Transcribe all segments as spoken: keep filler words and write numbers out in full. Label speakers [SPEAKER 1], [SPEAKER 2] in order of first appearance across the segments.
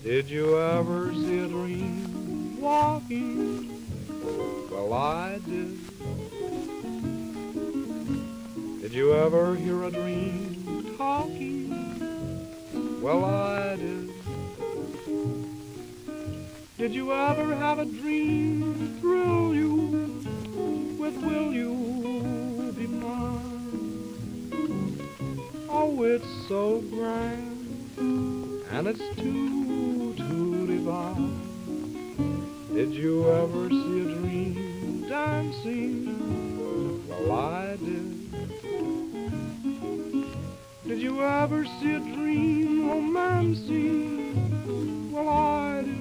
[SPEAKER 1] Did you ever see a dream walking? Well, I did. Did you ever hear a dream talking? Well, I did. Did you ever have a dream thrill you with will you be mine? Oh, it's so grand and it's too, too divine. Did you ever see a dream dancing? Well, I did. Did you ever see a dream romancing? Well, I did.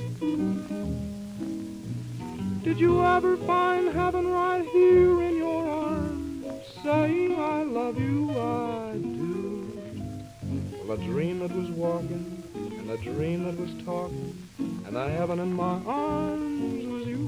[SPEAKER 1] Did you ever find heaven right here in your arms, saying I love you, I do? Well, a dream that was walking, and a dream that was talking, and the heaven in my arms was you.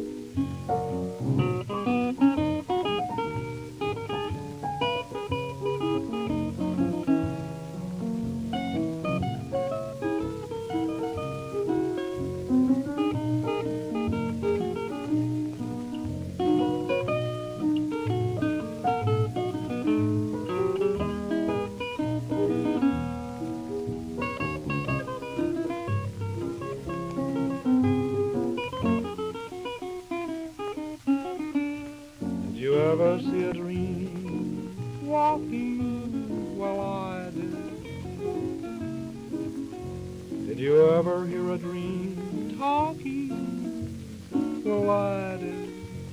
[SPEAKER 1] Did you ever see a dream walking? Well, I did. Did you ever hear a dream talking? Well, I did.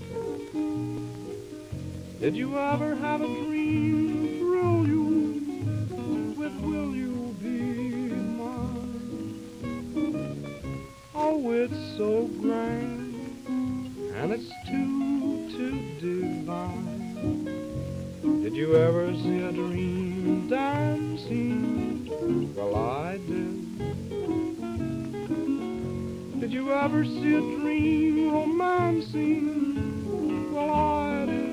[SPEAKER 1] Did you ever have a dream thrill you with will you be mine? Oh, it's so grand and it's too, too divine. Did you ever see a dream dancing? Well, I did. Did you ever see a dream romancing? Well, I did.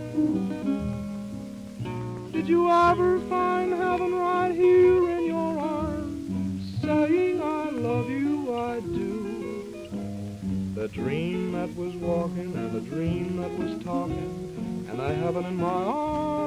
[SPEAKER 1] Did you ever find heaven right here in your arms, saying I love you, I do? The dream that was walking and the dream that was talking, and the heaven in my arms